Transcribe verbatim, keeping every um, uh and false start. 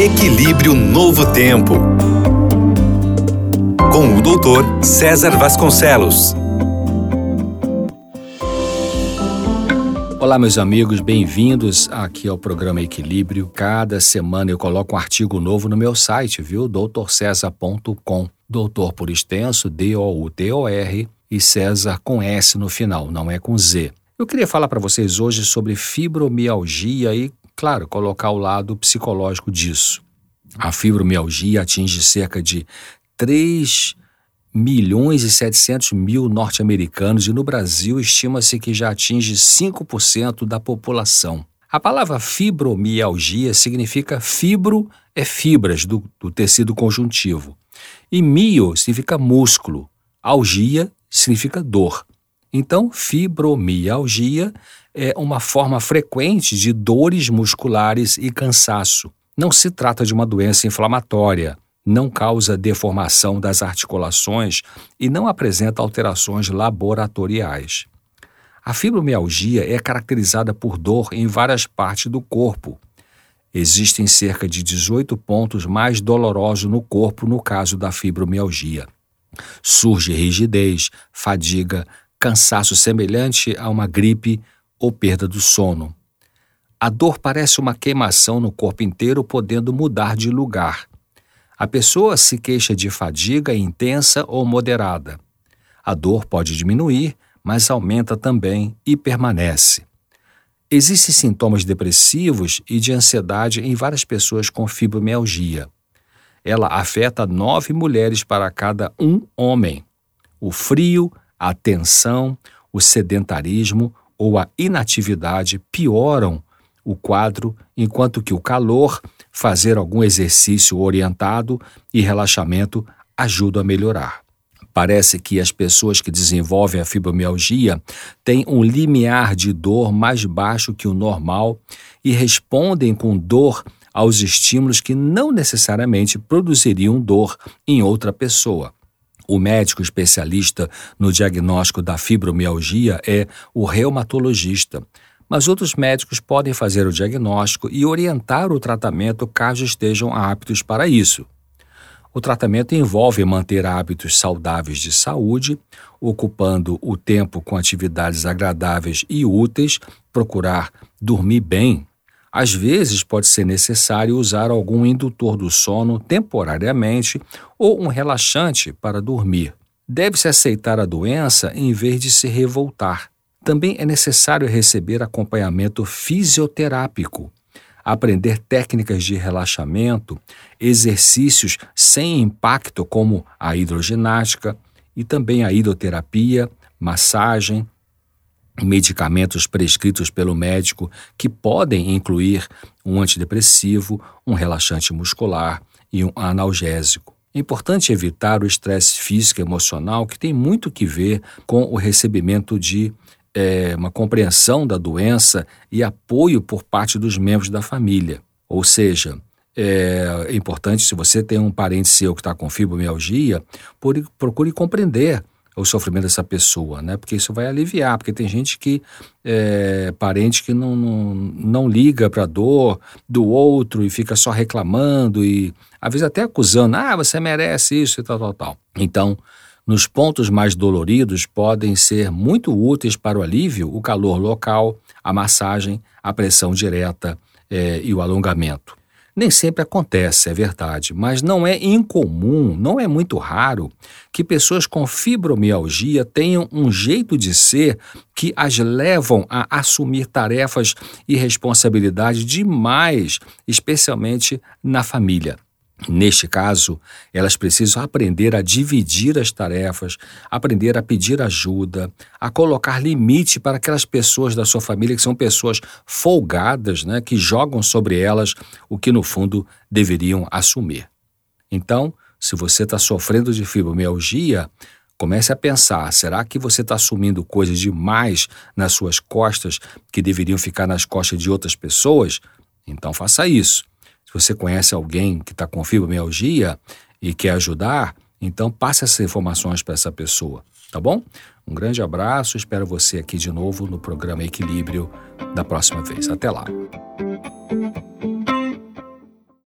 Equilíbrio Novo Tempo, com o doutor César Vasconcelos. Olá, meus amigos, bem-vindos aqui ao programa Equilíbrio. Cada semana eu coloco um artigo novo no meu site, viu? doutor césar ponto com. Doutor por extenso, D O U T O R, e César com S no final, não é com Z. Eu queria falar para vocês hoje sobre fibromialgia e, claro, colocar o lado psicológico disso. A fibromialgia atinge cerca de três milhões e setecentos mil norte-americanos e no Brasil estima-se que já atinge cinco por cento da população. A palavra fibromialgia significa fibro, é fibras do, do tecido conjuntivo. E mio significa músculo, algia significa dor. Então, fibromialgia é uma forma frequente de dores musculares e cansaço. Não se trata de uma doença inflamatória, não causa deformação das articulações e não apresenta alterações laboratoriais. A fibromialgia é caracterizada por dor em várias partes do corpo. Existem cerca de dezoito pontos mais dolorosos no corpo no caso da fibromialgia. Surge rigidez, fadiga, cansaço semelhante a uma gripe ou perda do sono. A dor parece uma queimação no corpo inteiro, podendo mudar de lugar. A pessoa se queixa de fadiga intensa ou moderada. A dor pode diminuir, mas aumenta também e permanece. Existem sintomas depressivos e de ansiedade em várias pessoas com fibromialgia. Ela afeta nove mulheres para cada um homem. O frio, a tensão, o sedentarismo ou a inatividade pioram o quadro, enquanto que o calor, fazer algum exercício orientado e relaxamento ajudam a melhorar. Parece que as pessoas que desenvolvem a fibromialgia têm um limiar de dor mais baixo que o normal e respondem com dor aos estímulos que não necessariamente produziriam dor em outra pessoa. O médico especialista no diagnóstico da fibromialgia é o reumatologista, mas outros médicos podem fazer o diagnóstico e orientar o tratamento caso estejam aptos para isso. O tratamento envolve manter hábitos saudáveis de saúde, ocupando o tempo com atividades agradáveis e úteis, procurar dormir bem. Às vezes pode ser necessário usar algum indutor do sono temporariamente ou um relaxante para dormir. Deve-se aceitar a doença em vez de se revoltar. Também é necessário receber acompanhamento fisioterápico, aprender técnicas de relaxamento, exercícios sem impacto como a hidroginástica e também a hidroterapia, massagem, medicamentos prescritos pelo médico que podem incluir um antidepressivo, um relaxante muscular e um analgésico. É importante evitar o estresse físico e emocional que tem muito que ver com o recebimento de É, uma compreensão da doença e apoio por parte dos membros da família. Ou seja, é, é importante, se você tem um parente seu que está com fibromialgia, procure compreender o sofrimento dessa pessoa, né? Porque isso vai aliviar, porque tem gente que, é, parente que não, não, não liga para a dor do outro e fica só reclamando e às vezes até acusando, ah, você merece isso e tal, tal, tal. Então, nos pontos mais doloridos podem ser muito úteis para o alívio o calor local, a massagem, a pressão direta eh, e o alongamento. Nem sempre acontece, é verdade, mas não é incomum, não é muito raro que pessoas com fibromialgia tenham um jeito de ser que as levam a assumir tarefas e responsabilidade demais, especialmente na família. Neste caso, elas precisam aprender a dividir as tarefas, aprender a pedir ajuda, a colocar limite para aquelas pessoas da sua família que são pessoas folgadas, né, que jogam sobre elas o que no fundo deveriam assumir. Então, se você está sofrendo de fibromialgia, comece a pensar, será que você está assumindo coisas demais nas suas costas que deveriam ficar nas costas de outras pessoas? Então faça isso. Se você conhece alguém que está com fibromialgia e quer ajudar, então passe essas informações para essa pessoa, tá bom? Um grande abraço, espero você aqui de novo no programa Equilíbrio da próxima vez. Até lá.